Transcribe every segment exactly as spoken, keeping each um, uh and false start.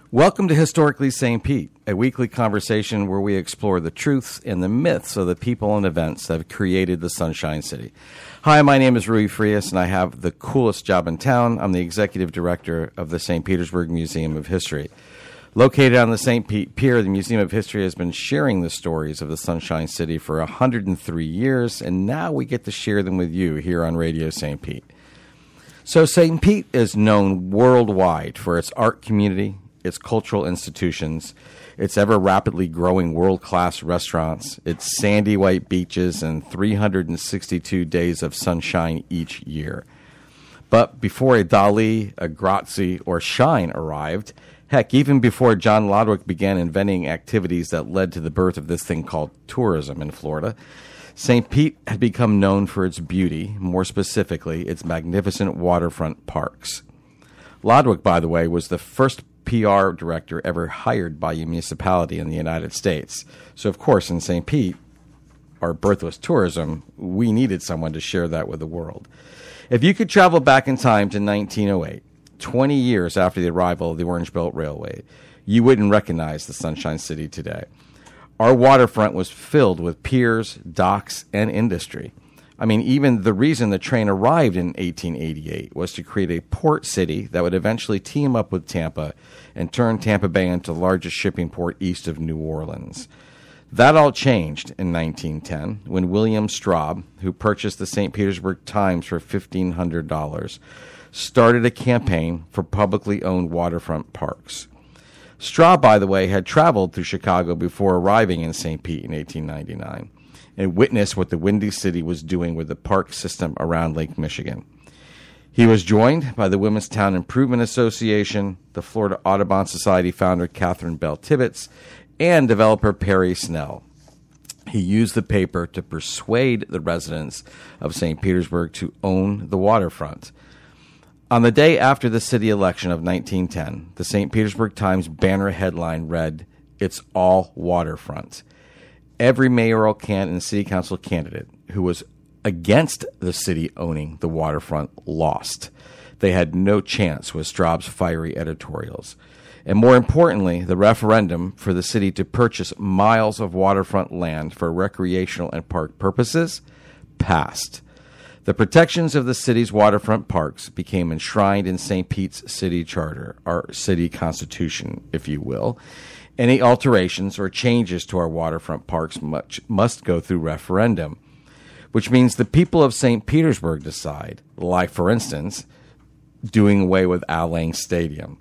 Welcome to Historically Saint Pete, a weekly conversation where we explore the truths and the myths of the people and events that have created the Sunshine City. Hi, my name is Rui Frias, and I have the coolest job in town. I'm the executive director of the Saint Petersburg Museum of History. Located on the Saint Pete Pier, the Museum of History has been sharing the stories of the Sunshine City for one hundred three years, and now we get to share them with you here on Radio Saint Pete. So Saint Pete is known worldwide for its art community, its cultural institutions, its ever rapidly growing world-class restaurants, its sandy white beaches, and three hundred sixty-two days of sunshine each year. But before a Dali, a Grazzi, or Shine arrived, heck, even before John Lodwick began inventing activities that led to the birth of this thing called tourism in Florida, Saint Pete had become known for its beauty, more specifically, its magnificent waterfront parks. Lodwick, by the way, was the first P R director ever hired by a municipality in the United States. So, of course, in Saint Pete, our birth was tourism. We needed someone to share that with the world. If you could travel back in time to nineteen oh eight, twenty years after the arrival of the Orange Belt Railway, you wouldn't recognize the Sunshine City today. Our waterfront was filled with piers, docks, and industry. I mean, even the reason the train arrived in eighteen eighty-eight was to create a port city that would eventually team up with Tampa and turn Tampa Bay into the largest shipping port east of New Orleans. That all changed in nineteen ten when William Straub, who purchased the Saint Petersburg Times for fifteen hundred dollars, started a campaign for publicly owned waterfront parks. Straub, by the way, had traveled through Chicago before arriving in Saint Pete in eighteen ninety-nine. And witnessed what the Windy City was doing with the park system around Lake Michigan. He was joined by the Women's Town Improvement Association, the Florida Audubon Society founder Catherine Bell Tibbetts, and developer Perry Snell. He used the paper to persuade the residents of Saint Petersburg to own the waterfront. On the day after the city election of nineteen ten, the Saint Petersburg Times banner headline read, "It's all waterfront." Every mayoral can and city council candidate who was against the city owning the waterfront lost. They had no chance with Straub's fiery editorials. And more importantly, the referendum for the city to purchase miles of waterfront land for recreational and park purposes passed. The protections of the city's waterfront parks became enshrined in Saint Pete's city charter, our city constitution, if you will. Any alterations or changes to our waterfront parks much, must go through referendum, which means the people of Saint Petersburg decide, like, for instance, doing away with Al Lang Stadium.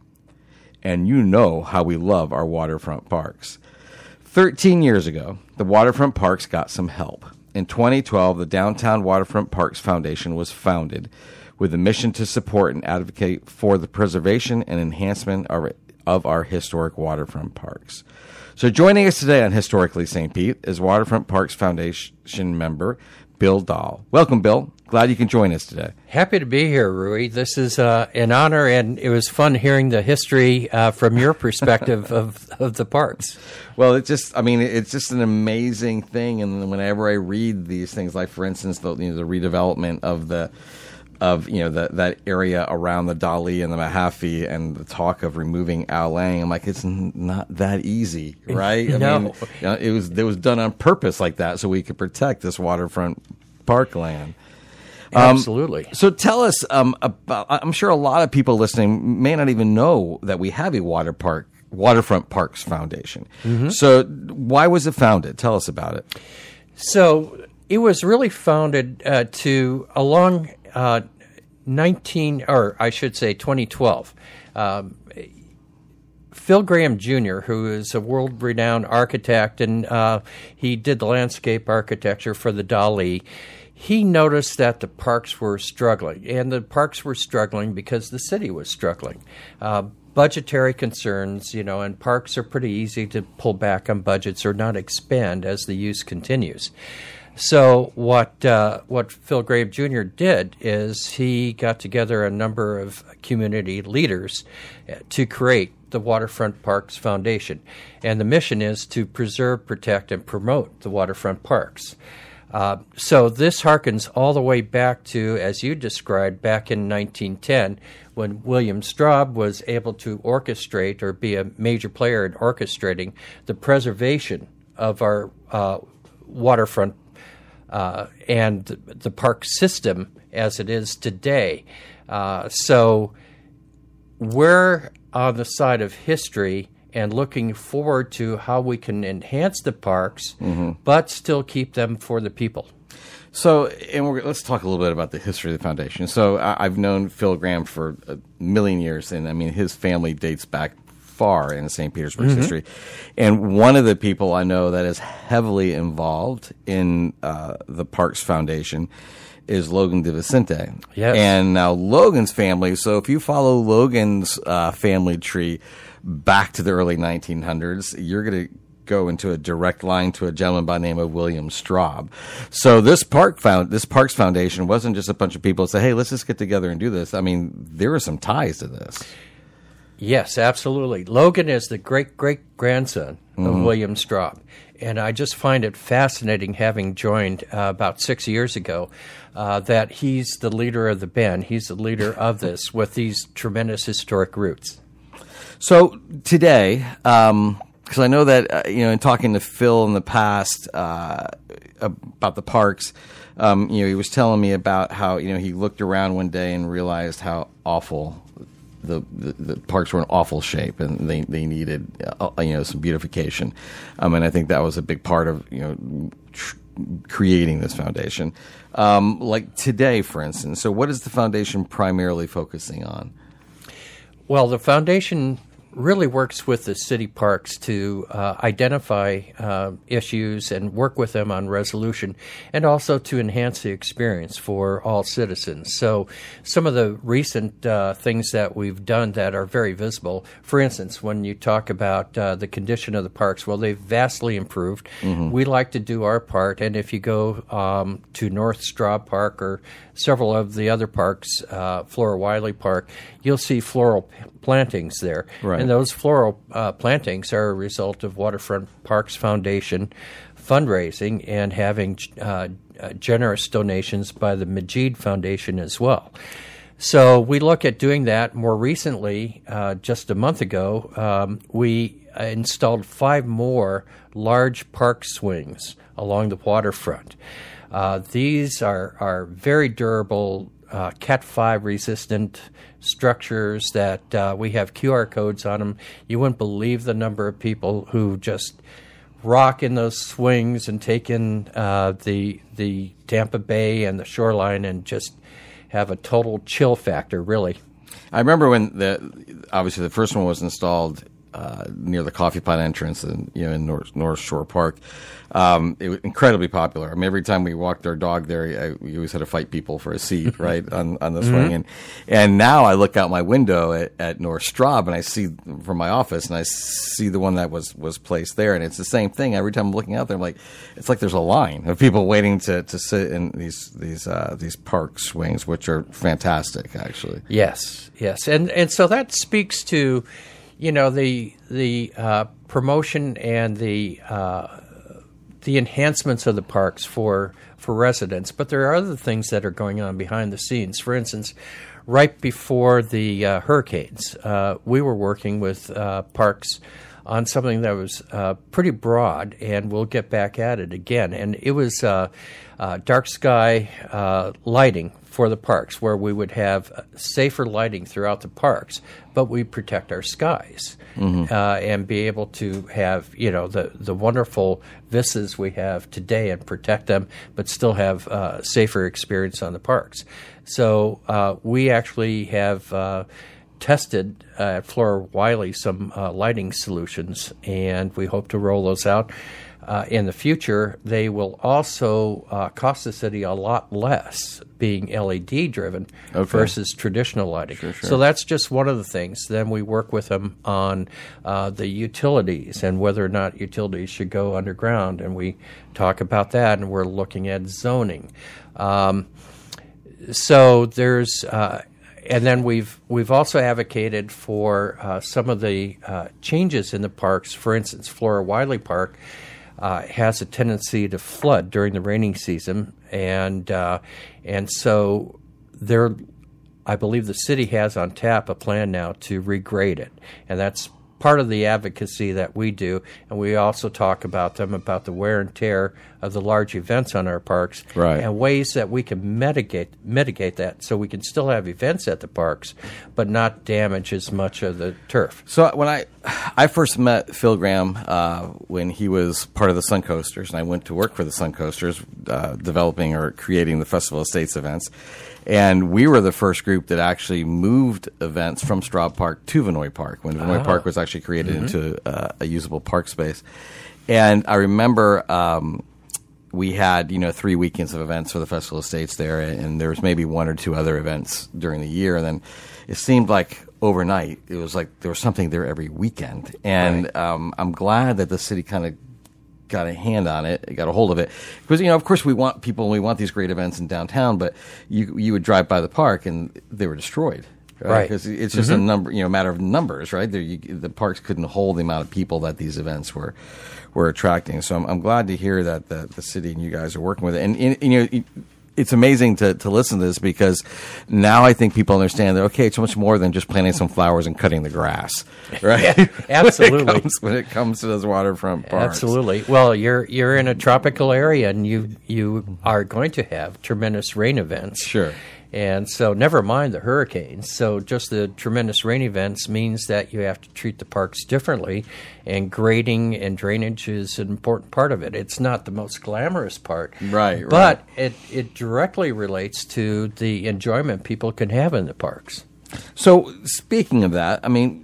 And you know how we love our waterfront parks. Thirteen years ago, the waterfront parks got some help. In twenty twelve, the Downtown Waterfront Parks Foundation was founded with a mission to support and advocate for the preservation and enhancement of it. of our historic waterfront parks. So joining us today on Historically Saint Pete is Waterfront Parks Foundation member Bill Dahl. Welcome, Bill. Glad you can join us today. Happy to be here, Rui. This is uh, an honor, and it was fun hearing the history uh, from your perspective of, of the parks. Well, it's just, I mean, it's just an amazing thing, and whenever I read these things, like, for instance, the, you know, the redevelopment of the of, you know, the, that area around the Dali and the Mahaffey and the talk of removing Al Lang, I'm like, it's n- not that easy, right? I no. mean, you know, it was it was done on purpose like that so we could protect this waterfront parkland. Um, Absolutely. So tell us, um, about, I'm sure a lot of people listening may not even know that we have a water park, Waterfront Parks Foundation. Mm-hmm. So why was it founded? Tell us about it. So it was really founded uh, to, along uh, nineteen, or I should say twenty twelve, um, Phil Graham Junior, who is a world-renowned architect, and uh, he did the landscape architecture for the Dali, he noticed that the parks were struggling, and the parks were struggling because the city was struggling. Uh, budgetary concerns, you know, and parks are pretty easy to pull back on budgets or not expand as the use continues. So what uh, what Phil Graham Junior did is he got together a number of community leaders to create the Waterfront Parks Foundation. And the mission is to preserve, protect, and promote the waterfront parks. Uh, so this harkens all the way back to, as you described, back in nineteen ten, when William Straub was able to orchestrate or be a major player in orchestrating the preservation of our uh, waterfront uh, and the park system as it is today. Uh, so we're on the side of history and looking forward to how we can enhance the parks, mm-hmm. but still keep them for the people. So, and we're, let's talk a little bit about the history of the foundation. So, I, I've known Phil Graham for a million years, and I mean, his family dates back far in Saint Petersburg's mm-hmm. history. And one of the people I know that is heavily involved in uh, the Parks Foundation is Logan DeVicente. Yes. And now Logan's family, so if you follow Logan's uh, family tree back to the early nineteen hundreds, you're going to go into a direct line to a gentleman by the name of William Straub. So this park found this Parks Foundation wasn't just a bunch of people who say, hey, let's just get together and do this. I mean, there are some ties to this. Yes, absolutely. Logan is the great-great-grandson mm-hmm. of William Straub. And I just find it fascinating, having joined uh, about six years ago, uh, that he's the leader of the band. He's the leader of this with these tremendous historic roots. So today, um, because I know that, uh, you know, in talking to Phil in the past uh, about the parks, um, you know, he was telling me about how, you know, he looked around one day and realized how awful the, the, the parks were in awful shape, and they, they needed, uh, you know, some beautification. Um, and I think that was a big part of, you know, tr- creating this foundation. Um, like today, for instance, so what is the foundation primarily focusing on? Well, the foundation really works with the city parks to uh, identify uh, issues and work with them on resolution, and also to enhance the experience for all citizens. So some of the recent uh, things that we've done that are very visible, for instance, when you talk about uh, the condition of the parks, well, they've vastly improved. Mm-hmm. We like to do our part, and if you go um, to North Straub Park or several of the other parks, uh, Flora Wiley Park, you'll see floral p- plantings there. Right. And those floral uh, plantings are a result of Waterfront Parks Foundation fundraising and having uh, uh, generous donations by the Majid Foundation as well. So we look at doing that. More recently, uh, just a month ago, um, we installed five more large park swings along the waterfront. Uh, these are, are very durable, uh, Cat five resistant structures that uh, we have Q R codes on them. You wouldn't believe the number of people who just rock in those swings and take in uh, the the Tampa Bay and the shoreline and just have a total chill factor, really. I remember when the obviously the first one was installed uh, near the Coffee Pot entrance, in, you know, in North, North Shore Park. Um, it was incredibly popular. I mean, every time we walked our dog there, I, we always had to fight people for a seat, right, on, on the swing. Mm-hmm. And and now I look out my window at, at North Straub, and I see from my office, and I see the one that was, was placed there, and it's the same thing. Every time I'm looking out there, I'm like, it's like there's a line of people waiting to, to sit in these these uh, these park swings, which are fantastic, actually. Yes, yes, and and so that speaks to, you know, the the uh, promotion and the uh, the enhancements of the parks for for residents, but there are other things that are going on behind the scenes. For instance, right before the uh, hurricanes, uh, we were working with uh, parks on something that was uh, pretty broad, and we'll get back at it again. And it was uh, uh, dark sky uh, lighting for the parks, where we would have safer lighting throughout the parks, but we protect our skies mm-hmm. uh, and be able to have, you know, the, the wonderful vistas we have today and protect them, but still have uh, safer experience on the parks. So uh, we actually have uh, tested uh, at Flora Wiley some uh, lighting solutions, and we hope to roll those out uh, in the future. They will also uh, cost the city a lot less, being L E D driven okay. versus traditional lighting. Sure, sure. So that's just one of the things. Then we work with them on uh, the utilities and whether or not utilities should go underground, and we talk about that, and we're looking at zoning. Um, so there's uh, and then we've we've also advocated for uh, some of the uh, changes in the parks. For instance, Flora Wiley Park, uh, has a tendency to flood during the raining season, and uh, and so there, I believe the city has on tap a plan now to regrade it, and that's part of the advocacy that we do. And we also talk about them about the wear and tear of the large events on our parks, right, and ways that we can mitigate mitigate that so we can still have events at the parks, but not damage as much of the turf. So when I I first met Phil Graham uh, when he was part of the Sun Coasters, and I went to work for the Sun Coasters, uh, developing or creating the Festival Estates events. And we were the first group that actually moved events from Straub Park to Vinoy Park when Vinoy Oh. Park was actually created mm-hmm. into uh, a usable park space. And I remember um, we had, you know, three weekends of events for the Festival Estates there, and there was maybe one or two other events during the year. And then it seemed like overnight, it was like there was something there every weekend. And Right. um, I'm glad that the city kind of got a hand on it, got a hold of it. Because, you know, of course we want people, we want these great events in downtown, but you you would drive by the park and they were destroyed. Right. Because it's just Mm-hmm. a number, you know, matter of numbers, right? There, you, the parks couldn't hold the amount of people that these events were were attracting. So I'm, I'm glad to hear that the, the city and you guys are working with it. And, and you know, it, it's amazing to, to listen to this because now I think people understand that, okay, it's much more than just planting some flowers and cutting the grass, right? Yeah, absolutely. when, it comes, when it comes to those waterfront parks. Absolutely. Well, you're you're in a tropical area, and you you are going to have tremendous rain events. Sure. And so, never mind the hurricanes. So, just the tremendous rain events means that you have to treat the parks differently, and grading and drainage is an important part of it. It's not the most glamorous part, Right, but right. it it directly relates to the enjoyment people can have in the parks. So speaking of that, I mean,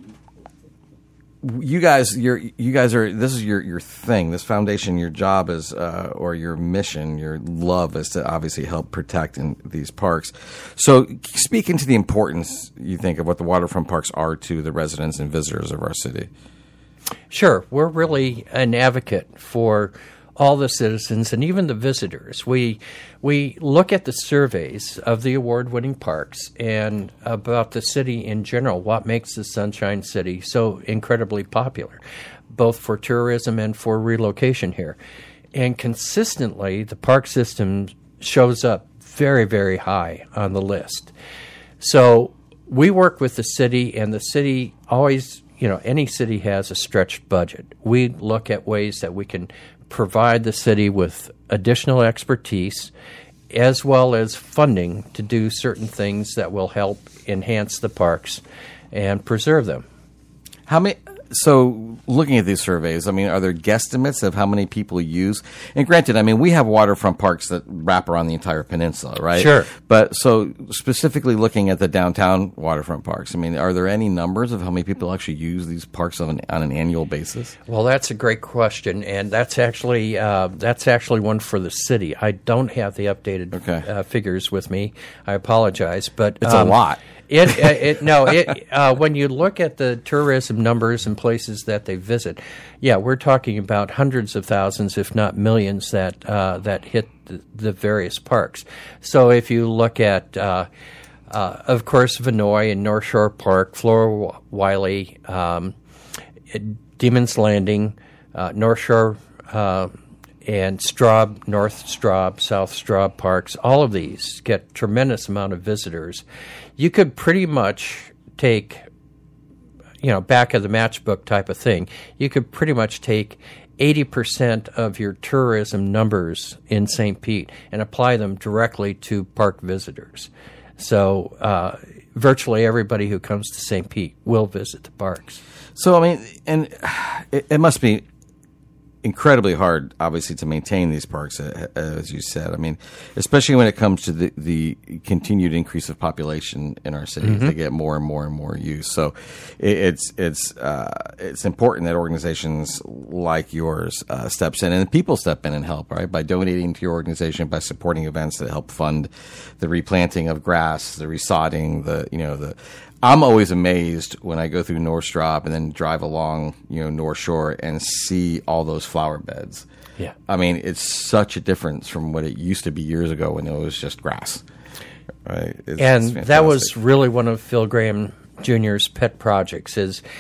you guys, you're, you guys are. This is your, your thing. This foundation, your job is, uh, or your mission, your love is to obviously help protect in these parks. So, speaking to the importance you think of what the waterfront parks are to the residents and visitors of our city. Sure, we're really an advocate for all the citizens and even the visitors. We we look at the surveys of the award-winning parks and about the city in general, what makes the Sunshine City so incredibly popular, both for tourism and for relocation here. And consistently, the park system shows up very, very high on the list. So we work with the city, and the city always, you know, any city has a stretched budget. We look at ways that we can provide the city with additional expertise as well as funding to do certain things that will help enhance the parks and preserve them. How many? So, looking at these surveys, I mean, are there guesstimates of how many people use? And granted, I mean, we have waterfront parks that wrap around the entire peninsula, right? Sure. But so, specifically looking at the downtown waterfront parks, I mean, are there any numbers of how many people actually use these parks on an, on an annual basis? Well, that's a great question, and that's actually uh, that's actually one for the city. I don't have the updated Okay. uh, figures with me. I apologize, but It's um, a lot. It, uh, it no, it, uh, when you look at the tourism numbers and places that they visit, yeah, we're talking about hundreds of thousands, if not millions, that uh, that hit the, the various parks. So if you look at, uh, uh, of course, Vinoy and North Shore Park, Flora Wiley, um, Demon's Landing, uh, North Shore, uh, and Straub, North Straub, South Straub Parks, all of these get tremendous amount of visitors. You could pretty much take, you know, back of the matchbook type of thing. You could pretty much take eighty percent of your tourism numbers in Saint Pete and apply them directly to park visitors. So uh, virtually everybody who comes to Saint Pete will visit the parks. So, I mean, and it, it must be incredibly hard, obviously, to maintain these parks, uh, as you said. I mean, especially when it comes to the, the continued increase of population in our city, mm-hmm. they get more and more and more use. So, it, it's it's uh, it's important that organizations like yours uh, steps in and people step in and help, right? By donating to your organization, by supporting events that help fund the replanting of grass, the resodding, the you know the. I'm always amazed when I go through North Straub and then drive along, you know, North Shore and see all those flower beds. Yeah. I mean, it's such a difference from what it used to be years ago when it was just grass. Right. It's, and it's that was really one of Phil Graham Junior's pet projects is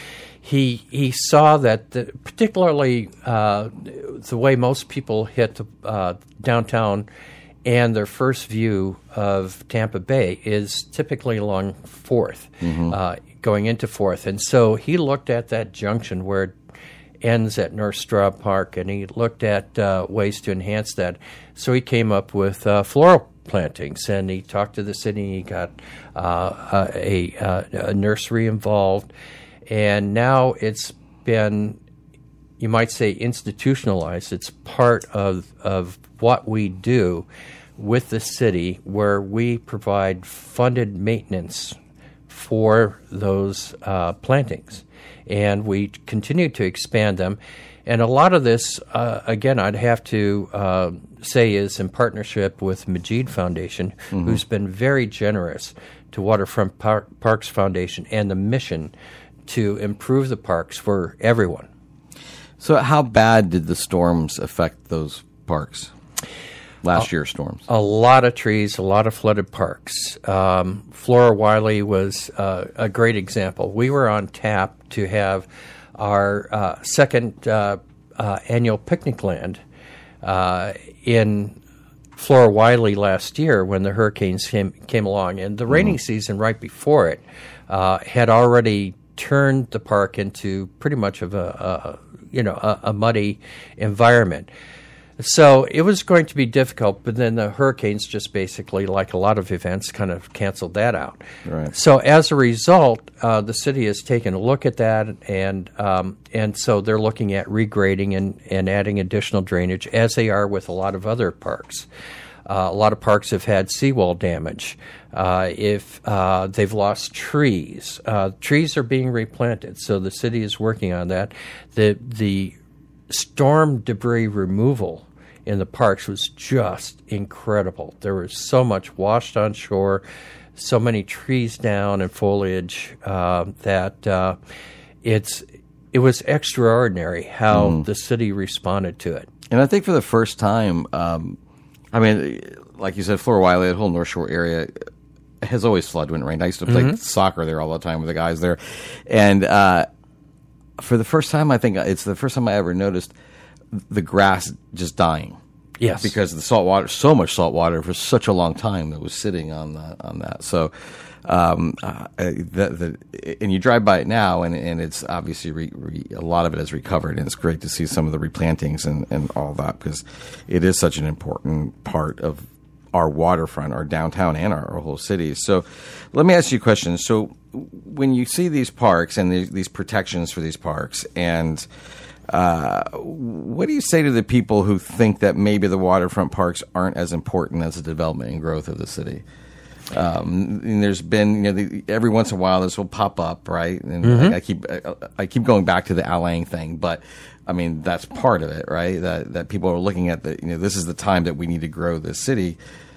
he he saw that, the, particularly uh, the way most people hit the, uh, downtown and their first view of Tampa Bay is typically along Fourth, mm-hmm. uh, going into Fourth. And so he looked at that junction where it ends at North Straub Park, and he looked at uh, ways to enhance that. So he came up with uh, floral plantings, and he talked to the city. He got uh, a, a, a nursery involved, and now it's been, you might say, institutionalized. It's part of of what we do with the city, where we provide funded maintenance for those uh, plantings, and we continue to expand them. And a lot of this, uh, again, I'd have to uh, say is in partnership with Majid Foundation, mm-hmm. who's been very generous to Waterfront Park, Parks Foundation and the mission to improve the parks for everyone. So how bad did the storms affect those parks? Last uh, year's storms. A lot of trees, a lot of flooded parks. Um, Flora Wiley was uh, a great example. We were on tap to have our uh, second uh, uh, annual picnic land uh, in Flora Wiley last year when the hurricanes came, came along. And the rainy mm-hmm. season right before it uh, had already turned the park into pretty much of a, a you know a, a muddy environment. So it was going to be difficult, but then the hurricanes just basically, like a lot of events, kind of canceled that out. Right. So as a result, uh, the city has taken a look at that, and um, and so they're looking at regrading and, and adding additional drainage, as they are with a lot of other parks. Uh, a lot of parks have had seawall damage. Uh, if uh, they've lost trees, uh, trees are being replanted, so the city is working on that. The the storm debris removal in the parks was just incredible. There was so much washed on shore, so many trees down and foliage uh, that uh, it's it was extraordinary how mm. the city responded to it. And I think for the first time, um, I mean, like you said, Flora Wiley, the whole North Shore area has always flooded when it rained. I used to play mm-hmm. soccer there all the time with the guys there, and uh, for the first time, I think it's the first time I ever noticed the grass just dying. Yes, because of the salt water, so much salt water for such a long time that was sitting on that. On that, so um, uh, the, the, and you drive by it now, and, and it's obviously re, re, a lot of it has recovered, and it's great to see some of the replantings and, and all that, because it is such an important part of our waterfront, our downtown, and our, our whole city. So, let me ask you a question. So, when you see these parks and these, these protections for these parks, and uh, what do you say to the people who think that maybe the waterfront parks aren't as important as the development and growth of the city? Um, and there's been, you know, the, every once in a while this will pop up, right? And mm-hmm. I, I keep I, I keep going back to the Alang thing, but I mean that's part of it, right? That that people are looking at the, you know, this is the time that we need to grow this city.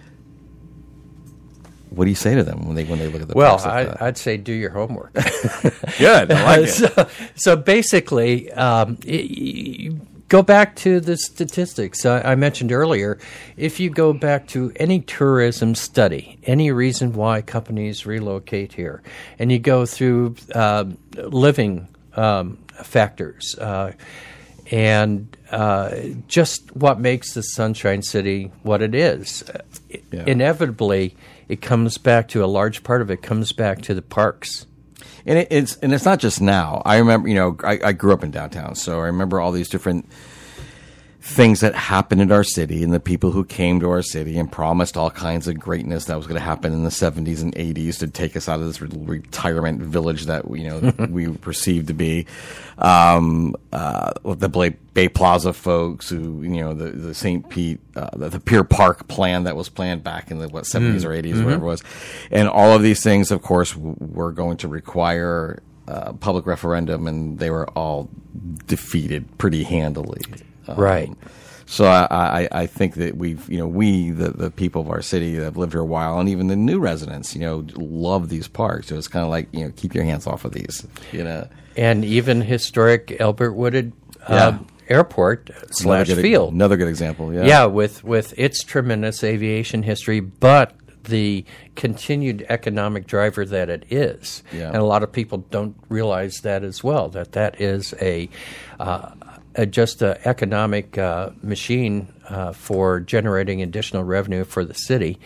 What do you say to them when they when they look at the well? Well, like I, I'd say do your homework. Good, I like it. so, so basically, um, it, you go back to the statistics I, I mentioned earlier. If you go back to any tourism study, any reason why companies relocate here, and you go through uh, living um, factors uh, and uh, just what makes the Sunshine City what it is, yeah. inevitably. It comes back to a large part of it comes back to the parks, and it, it's and it's not just now. I remember, you know, I, I grew up in downtown, so I remember all these different things that happened in our city, and the people who came to our city and promised all kinds of greatness that was going to happen in the seventies and eighties to take us out of this re- retirement village that you know we perceived to be. Um, uh, the Bay Plaza folks, who you know the the Saint Pete, uh, the, the Pier Park plan that was planned back in the what seventies mm. or eighties, mm-hmm. whatever it was, and all of these things, of course, w- were going to require uh, public referendum, and they were all defeated pretty handily. Um, right. So I, I, I think that we've, you know, we, the, the people of our city that have lived here a while, and even the new residents, you know, love these parks. So it's kind of like, you know, keep your hands off of these, you know. And even historic Albert Wooded uh, yeah. Airport slash another good, field. Another good example, yeah. Yeah, with, with its tremendous aviation history, but the continued economic driver that it is. Yeah. And a lot of people don't realize that as well, that that is a, uh, a just an economic uh, machine uh, for generating additional revenue for the city.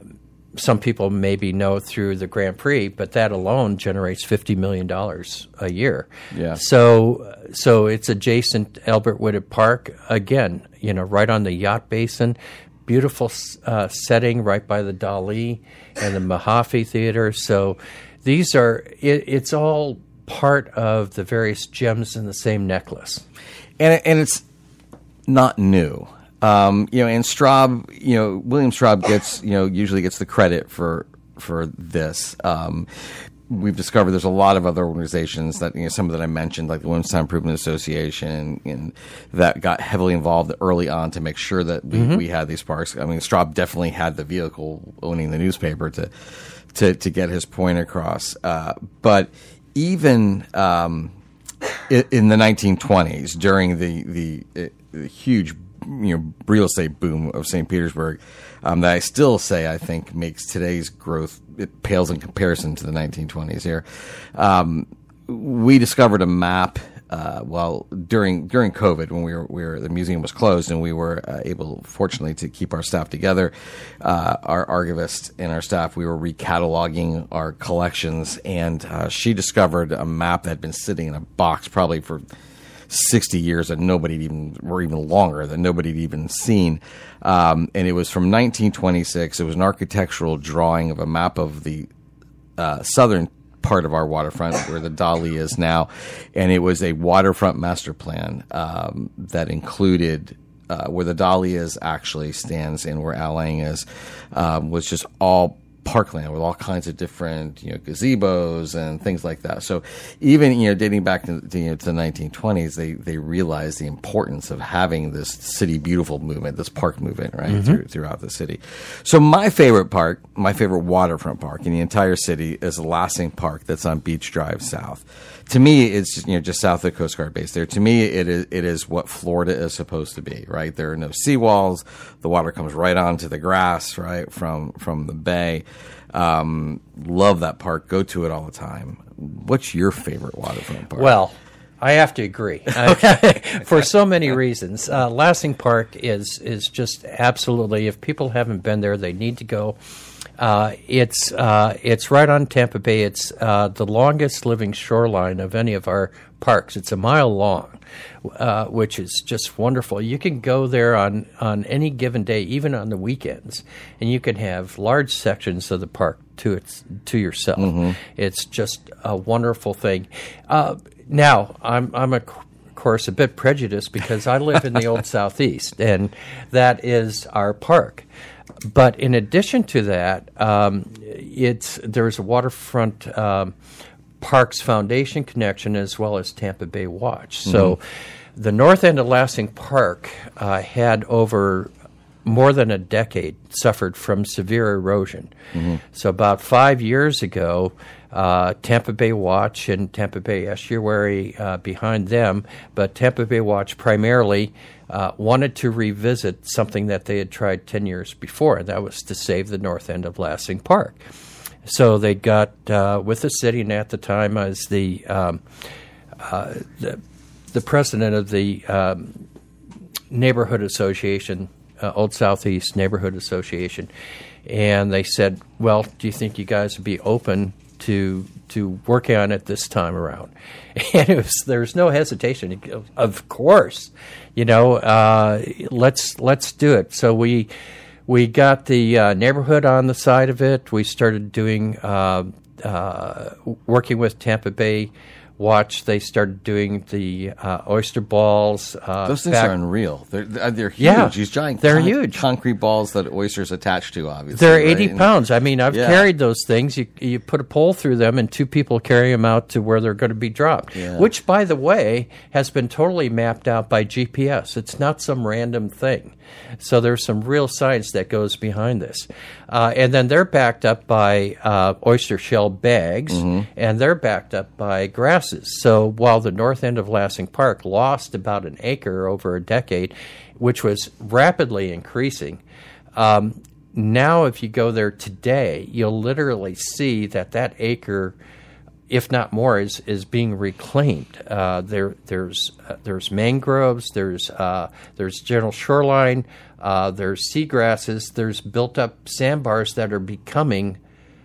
Some people maybe know through the Grand Prix, but that alone generates fifty million dollars a year. Yeah. So, so it's adjacent to Albert Whitted Park. Again, you know, right on the yacht basin. Beautiful uh, setting right by the Dali and the Mahaffey Theater. So these are, it, it's all part of the various gems in the same necklace. And, and it's not new. Um, you know, and Straub, you know, William Straub gets, you know, usually gets the credit for for this. Um, we've discovered there's a lot of other organizations that, you know, some of that I mentioned, like the Williamstown Improvement Association, and, and that got heavily involved early on to make sure that we, mm-hmm. we had these parks. I mean, Straub definitely had the vehicle owning the newspaper to to, to get his point across. Uh, but even um, in the nineteen twenties, during the the, the huge you know, real estate boom of Saint Petersburg, um, that I still say I think makes today's growth, it pales in comparison to the nineteen twenties here. Um, we discovered a map, uh, well, during, during COVID when we were, we were, the museum was closed and we were uh, able, fortunately, to keep our staff together. Uh, our archivist and our staff, we were recataloging our collections, and uh, she discovered a map that had been sitting in a box probably for sixty years that nobody even, or even longer, that nobody had even seen. Um, and it was from nineteen twenty-six. It was an architectural drawing of a map of the uh, southern part of our waterfront where the Dali is now. And it was a waterfront master plan um, that included uh, where the Dali is actually stands and where Al Lang is, um, was just all parkland with all kinds of different, you know, gazebos and things like that. So even, you know, dating back to, to, you know, to the nineteen twenties, they, they realized the importance of having this city beautiful movement, this park movement, right, mm-hmm. through, throughout the city. So my favorite park, my favorite waterfront park in the entire city is Lassing Park that's on Beach Drive South. To me, it's, you know, just south of the Coast Guard base there. To me, it is it is what Florida is supposed to be, right? There are no seawalls. The water comes right onto the grass, right, from from the bay. Um, love that park. Go to it all the time. What's your favorite waterfront park? Well, I have to agree. Okay. For so many reasons. Uh, Lassing Park is is just absolutely, if people haven't been there, they need to go. Uh, it's uh, it's right on Tampa Bay. It's uh, the longest living shoreline of any of our parks. It's a mile long, uh, which is just wonderful. You can go there on, on any given day, even on the weekends, and you can have large sections of the park to its to yourself. Mm-hmm. It's just a wonderful thing. Uh, now, I'm I'm a Of course, a bit prejudiced because I live in the old Southeast, and that is our park. But in addition to that, um, it's there's a waterfront um, Parks Foundation connection as well as Tampa Bay Watch. So mm-hmm. the north end of Lassing Park uh, had over more than a decade suffered from severe erosion. Mm-hmm. So about five years ago, uh, Tampa Bay Watch and Tampa Bay Estuary uh, behind them, but Tampa Bay Watch primarily uh, wanted to revisit something that they had tried ten years before, and that was to save the north end of Lassing Park. So they got uh, with the city, and at the time as the um, uh, the, the president of the um, neighborhood association, uh, Old Southeast Neighborhood Association, and they said, "Well, do you think you guys would be open to to working on it this time around?" And it was, there was no hesitation. Of course, you know, uh, let's let's do it. So we. We got the uh, neighborhood on the side of it. We started doing, uh, uh, working with Tampa Bay Watch. They started doing the uh, oyster balls. Uh, Those things back- are unreal. They're they're huge. Yeah, These giant they're con- huge. concrete balls that oysters attach to, obviously. They're right? eighty And- pounds. I mean, I've Yeah. carried those things. You you put a pole through them, and two people carry them out to where they're going to be dropped. Yeah. Which, by the way, has been totally mapped out by G P S. It's not some random thing. So there's some real science that goes behind this. Uh, and then they're backed up by uh, oyster shell bags, mm-hmm. and they're backed up by grasses. So while the north end of Lassing Park lost about an acre over a decade, which was rapidly increasing, um, now if you go there today, you'll literally see that that acre, if not more, is, is being reclaimed. Uh, there, there's uh, there's mangroves, there's uh, there's general shoreline, uh, there's seagrasses, there's built up sandbars that are becoming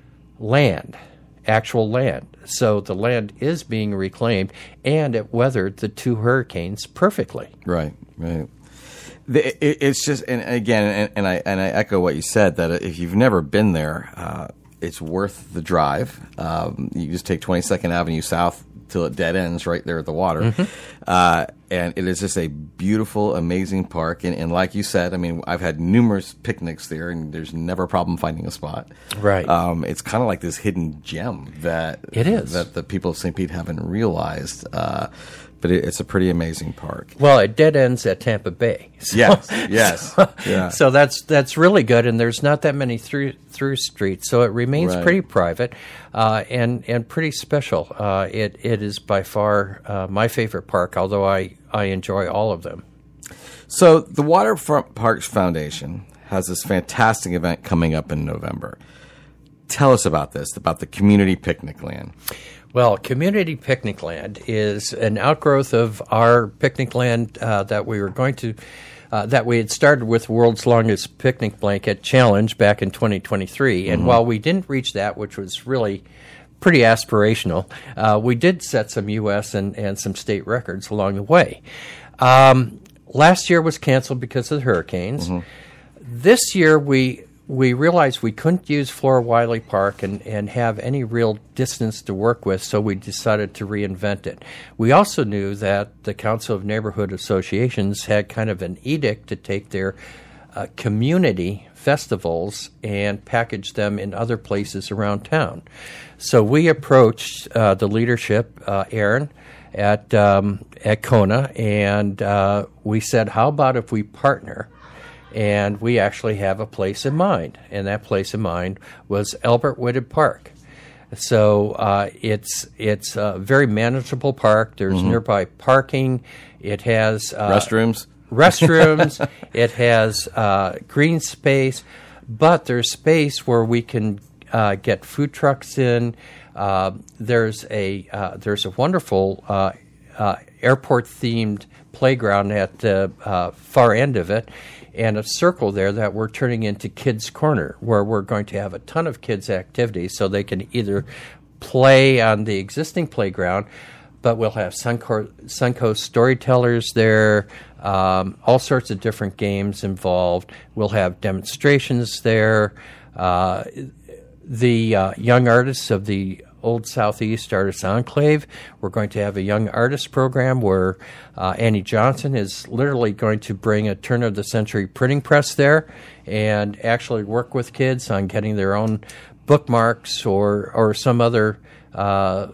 land, actual land. So the land is being reclaimed, and it weathered the two hurricanes perfectly. Right, right. The, it, it's just, and again, and, and I and I echo what you said, that if you've never been there, uh, it's worth the drive. Um, you just take twenty-second Avenue South till it dead ends right there at the water. Mm-hmm. Uh, and it is just a beautiful, amazing park. And, and like you said, I mean, I've had numerous picnics there, and there's never a problem finding a spot. Right. Um, it's kind of like this hidden gem that it is. that the people of Saint Pete haven't realized. Uh, but it, it's a pretty amazing park. Well, it dead ends at Tampa Bay. So, yes, yes. So, yeah. so that's that's really good, and there's not that many through through streets, so it remains Right. pretty private uh, and and pretty special. Uh, it it is by far uh, my favorite park, although I, I enjoy all of them. So the Waterfront Parks Foundation has this fantastic event coming up in November. Tell us about this, about the Community Picnic Land. Well, Community Picnic Land is an outgrowth of our picnic land uh, that we were going to, uh, that we had started with World's Longest Picnic Blanket Challenge back in twenty twenty-three. And mm-hmm. while we didn't reach that, which was really pretty aspirational, uh, we did set some U S and, and some state records along the way. Um, last year was canceled because of the hurricanes. Mm-hmm. This year we... We realized we couldn't use Flora Wiley Park and, and have any real distance to work with, so we decided to reinvent it. We also knew that the Council of Neighborhood Associations had kind of an edict to take their uh, community festivals and package them in other places around town. So we approached uh, the leadership, uh, Aaron, at, um, at Kona, and uh, we said, how about if we partner? And we actually have a place in mind, and that place in mind was Albert Whitted Park. So uh, it's it's a very manageable park. There's mm-hmm. nearby parking. It has uh, restrooms. Restrooms. It has uh, green space, but there's space where we can uh, get food trucks in. Uh, there's a uh, there's a wonderful uh, uh, airport-themed playground at the uh, far end of it, and a circle there that we're turning into Kids Corner, where we're going to have a ton of kids' activities so they can either play on the existing playground, but we'll have Sunco- Suncoast storytellers there, um, all sorts of different games involved. We'll have demonstrations there. Uh, the uh, young artists of the Old Southeast Artists Enclave, we're going to have a young artist program where uh, Annie Johnson is literally going to bring a turn-of-the-century printing press there and actually work with kids on getting their own bookmarks or, or some other uh,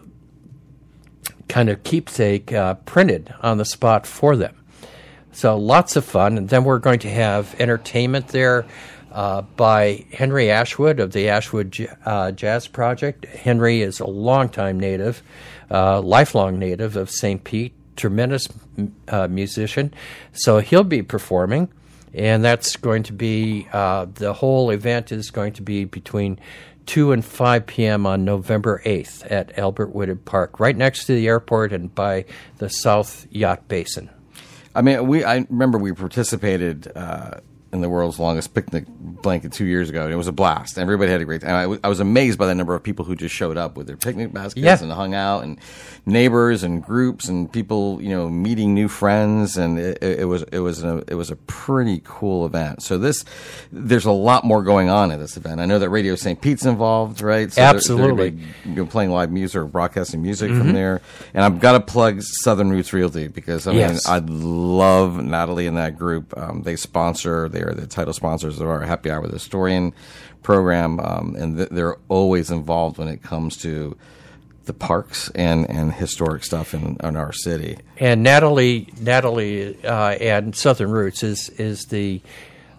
kind of keepsake uh, printed on the spot for them. So lots of fun. And then we're going to have entertainment there Uh, by Henry Ashwood of the Ashwood J- uh, Jazz Project. Henry is a longtime native, uh, lifelong native of Saint Pete, tremendous uh, musician. So he'll be performing, and that's going to be, uh, the whole event is going to be between two and five p.m. on November eighth at Albert Whitted Park, right next to the airport and by the South Yacht Basin. I mean, we I remember we participated uh in the World's Longest Picnic Blanket two years ago. And it was a blast. Everybody had a great time. I, w- I was amazed by the number of people who just showed up with their picnic baskets yeah. and hung out, and neighbors and groups and people, you know, meeting new friends. And it, it was it was a, it was a pretty cool event. So this, there's a lot more going on at this event. I know that Radio Saint Pete's involved, right? So Absolutely. They're, they're, you know, playing live music or broadcasting music mm-hmm. from there. And I've got to plug Southern Roots Realty because I mean yes. I love Natalie and that group. Um, they sponsor. They are the title sponsors of our Happy Hour with Historian program, um, and th- they're always involved when it comes to the parks and, and historic stuff in, in our city. And Natalie, Natalie, uh, and Southern Roots is is the uh,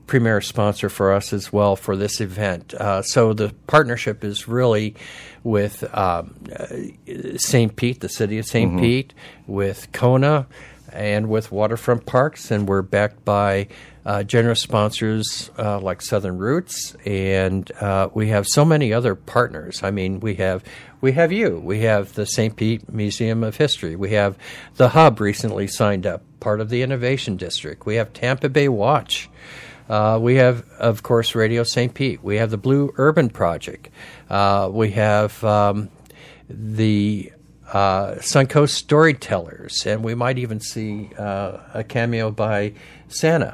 premier sponsor for us as well for this event. Uh, so the partnership is really with um, uh, Saint Pete, the city of Saint Mm-hmm. Pete, with Kona, and with Waterfront Parks, and we're backed by uh, generous sponsors uh, like Southern Roots, and uh, we have so many other partners. I mean, we have we have you. We have the Saint Pete Museum of History. We have the Hub recently signed up, part of the Innovation District. We have Tampa Bay Watch. Uh, we have, of course, Radio Saint Pete. We have the Blue Urban Project. Uh, we have um, the uh, Suncoast Storytellers, and we might even see uh, a cameo by Santa.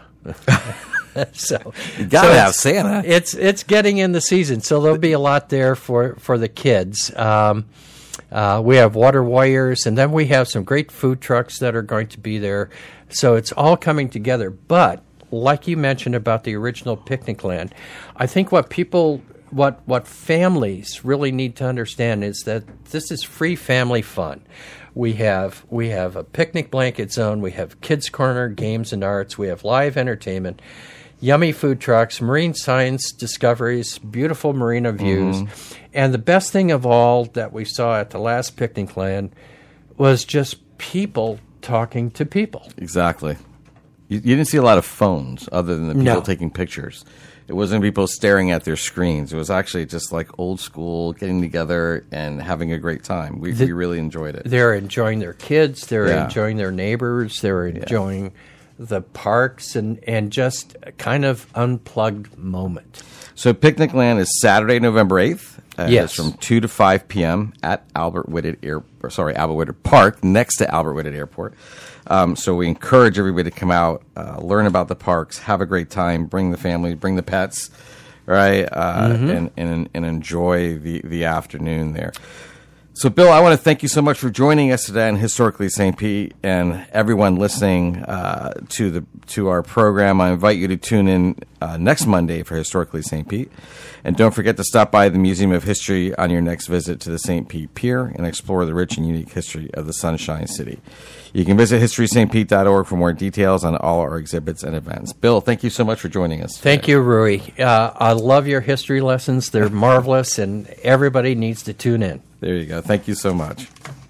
so you gotta so have Santa. It's it's getting in the season, so there'll be a lot there for for the kids. Um, uh, we have water warriors, and then we have some great food trucks that are going to be there. So it's all coming together. But like you mentioned about the original picnic land, I think what people, what what families really need to understand is that this is free family fun. We have we have a picnic blanket zone. We have kids' corner, games and arts. We have live entertainment, yummy food trucks, marine science discoveries, beautiful marina views. Mm-hmm. And the best thing of all that we saw at the last picnic land was just people talking to people. Exactly. You, you didn't see a lot of phones other than the people No. taking pictures. It wasn't people staring at their screens. It was actually just like old school, getting together and having a great time. We, The- we really enjoyed it. They're enjoying their kids. They're Yeah. enjoying their neighbors. They're enjoying the parks and, and just a kind of unplugged moment. So Picnic Land is Saturday, November eighth. Uh, Yes. It's from two to five p.m. at Albert Whitted Air, or sorry, Albert Whitted Park, next to Albert Whitted Airport. Um, so we encourage everybody to come out, uh, learn about the parks, have a great time, bring the family, bring the pets, right, uh, Mm-hmm. and, and and enjoy the, the afternoon there. So, Bill, I want to thank you so much for joining us today on Historically Saint Pete, and everyone listening uh, to the to our program. I invite you to tune in uh, next Monday for Historically Saint Pete, and don't forget to stop by the Museum of History on your next visit to the Saint Pete Pier and explore the rich and unique history of the Sunshine City. You can visit history saint pete dot org for more details on all our exhibits and events. Bill, thank you so much for joining us today. Thank you, Rui. Uh, I love your history lessons. They're marvelous, and everybody needs to tune in. There you go. Thank you so much.